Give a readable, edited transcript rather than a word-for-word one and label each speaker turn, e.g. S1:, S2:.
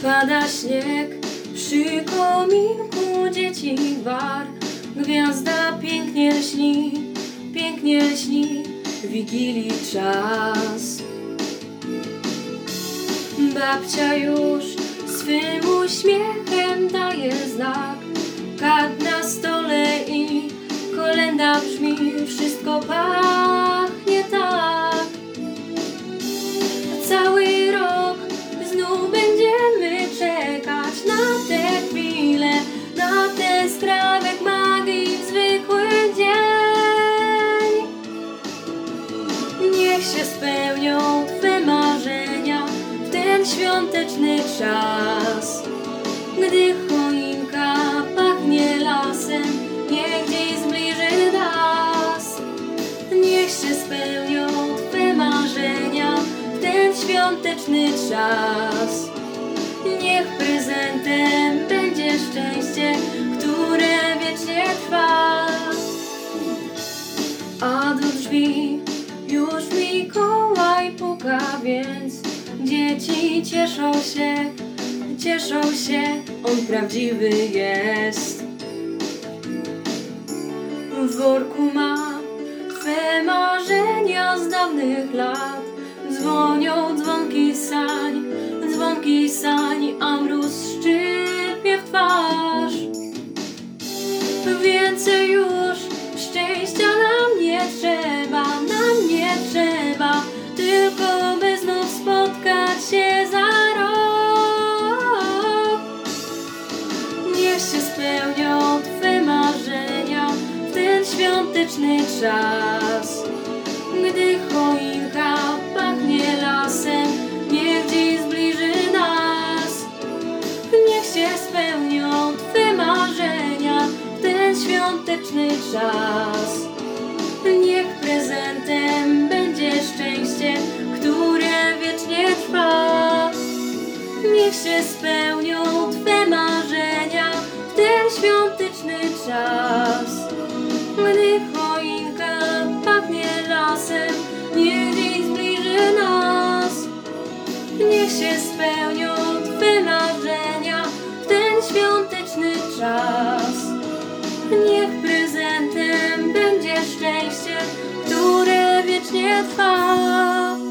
S1: Pada śnieg przy kominku dzieci gwar. Gwiazda pięknie lśni, Wigilii czas. Babcia już swym uśmiechem daje znak. Kat na stole i kolenda brzmi, wszystko pachnie tak. Cały rok znów będziemy czekać na tę chwilę, na ten skrawek magii w zwykły dzień. Niech się spełnią Twe marzenia w ten świąteczny czas. Gdy choinka pachnie lasem, niech dziś zbliży nas. Niech się spełnią Twe marzenia w ten świąteczny czas. Niech prezentem będzie szczęście, które wiecznie trwa. A do drzwi już Mikołaj puka, więc dzieci cieszą się, on prawdziwy jest. W worku ma Twe marzenia z dawnych lat. Dzwonią dzwonki sań, a mróz szczypie w twarz. Więcej już szczęścia nam nie trzeba, tylko by znów spotkać się za rok. Niech się spełnią Twe marzenia w ten świąteczny czas. Gdy choinka pachnie lasem, niech dziś zbliży nas. Niech się spełnią Twe marzenia w ten świąteczny czas. Niech prezentem będzie szczęście, które wiecznie trwa. Niech się spełnią Twe marzenia w ten świąteczny czas. Gdy choinka pachnie lasem, niech dziś zbliży nas. Niech się spełnią Twe marzenia w ten świąteczny czas. Niech prezentem będzie szczęście, które wiecznie trwa.